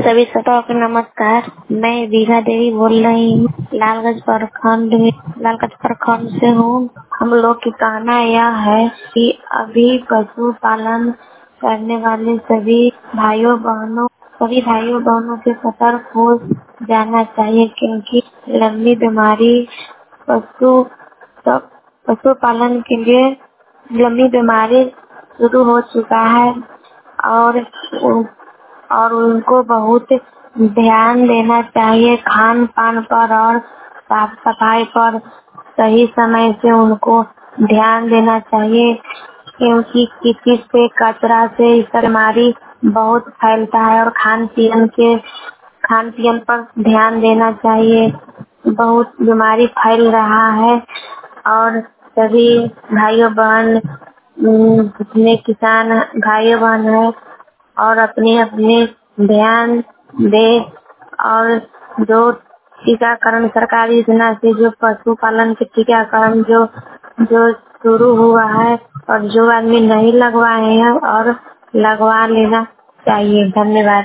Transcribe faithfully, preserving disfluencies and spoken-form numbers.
सभी श्रोताओं को नमस्कार। मैं दीघा देवी बोल रही हूँ, लालगंज प्रखंड में लालगंज प्रखंड से हूँ। हम लोग की कहना यह है कि अभी पशु पालन करने वाले सभी भाइयों बहनों सभी भाइयों बहनों के सतर्क हो जाना चाहिए, क्योंकि लंबी बीमारी पशु सब पशु पालन के लिए लंबी बीमारी शुरू हो चुका है और और उनको बहुत ध्यान देना चाहिए खान पान पर और साफ सफाई पर। सही समय से उनको ध्यान देना चाहिए, क्योंकि किसी से कचरा से इस बीमारी बहुत फैलता है और खान पीन के खान पीन पर ध्यान देना चाहिए। बहुत बीमारी फैल रहा है और सभी भाइयों बहन जितने किसान भाइयों बहन है और अपने अपने ध्यान दे और जो टीकाकरण सरकारी योजना से जो पशुपालन के टीकाकरण जो जो शुरू हुआ है और जो आदमी नहीं लगवाए हैं और लगवा लेना चाहिए। धन्यवाद।